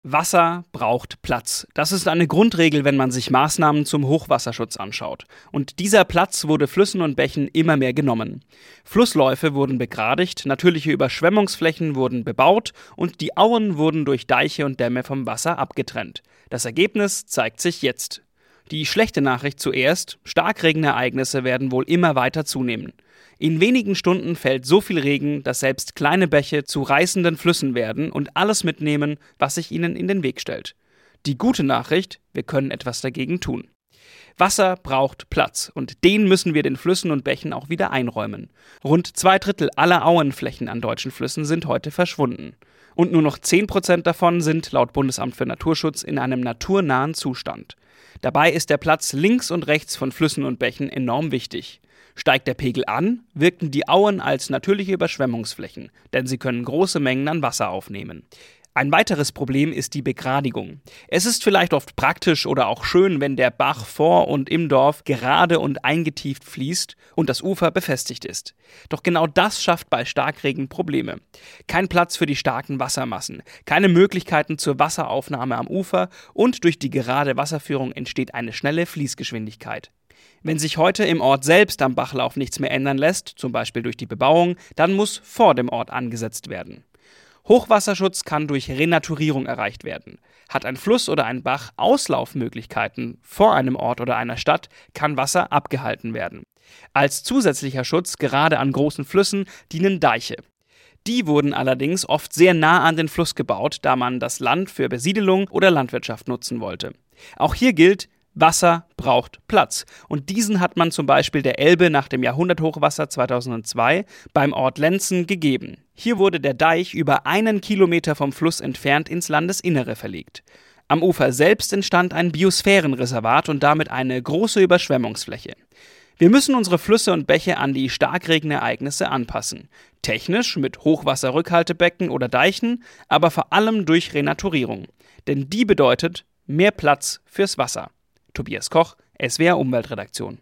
Wasser braucht Platz. Das ist eine Grundregel, wenn man sich Maßnahmen zum Hochwasserschutz anschaut. Und dieser Platz wurde Flüssen und Bächen immer mehr genommen. Flussläufe wurden begradigt, natürliche Überschwemmungsflächen wurden bebaut und die Auen wurden durch Deiche und Dämme vom Wasser abgetrennt. Das Ergebnis zeigt sich jetzt. Die schlechte Nachricht zuerst: Starkregenereignisse werden wohl immer weiter zunehmen. In wenigen Stunden fällt so viel Regen, dass selbst kleine Bäche zu reißenden Flüssen werden und alles mitnehmen, was sich ihnen in den Weg stellt. Die gute Nachricht: Wir können etwas dagegen tun. Wasser braucht Platz und den müssen wir den Flüssen und Bächen auch wieder einräumen. Rund 2/3 aller Auenflächen an deutschen Flüssen sind heute verschwunden. Und nur noch 10% davon sind laut Bundesamt für Naturschutz in einem naturnahen Zustand. Dabei ist der Platz links und rechts von Flüssen und Bächen enorm wichtig. Steigt der Pegel an, wirken die Auen als natürliche Überschwemmungsflächen, denn sie können große Mengen an Wasser aufnehmen. Ein weiteres Problem ist die Begradigung. Es ist vielleicht oft praktisch oder auch schön, wenn der Bach vor und im Dorf gerade und eingetieft fließt und das Ufer befestigt ist. Doch genau das schafft bei Starkregen Probleme. Kein Platz für die starken Wassermassen, keine Möglichkeiten zur Wasseraufnahme am Ufer und durch die gerade Wasserführung entsteht eine schnelle Fließgeschwindigkeit. Wenn sich heute im Ort selbst am Bachlauf nichts mehr ändern lässt, zum Beispiel durch die Bebauung, dann muss vor dem Ort angesetzt werden. Hochwasserschutz kann durch Renaturierung erreicht werden. Hat ein Fluss oder ein Bach Auslaufmöglichkeiten vor einem Ort oder einer Stadt, kann Wasser abgehalten werden. Als zusätzlicher Schutz, gerade an großen Flüssen, dienen Deiche. Die wurden allerdings oft sehr nah an den Fluss gebaut, da man das Land für Besiedelung oder Landwirtschaft nutzen wollte. Auch hier gilt: Wasser braucht Platz. Und diesen hat man zum Beispiel der Elbe nach dem Jahrhunderthochwasser 2002 beim Ort Lenzen gegeben. Hier wurde der Deich über 1 Kilometer vom Fluss entfernt ins Landesinnere verlegt. Am Ufer selbst entstand ein Biosphärenreservat und damit eine große Überschwemmungsfläche. Wir müssen unsere Flüsse und Bäche an die Starkregenereignisse anpassen. Technisch mit Hochwasserrückhaltebecken oder Deichen, aber vor allem durch Renaturierung. Denn die bedeutet mehr Platz fürs Wasser. Tobias Koch, SWR Umweltredaktion.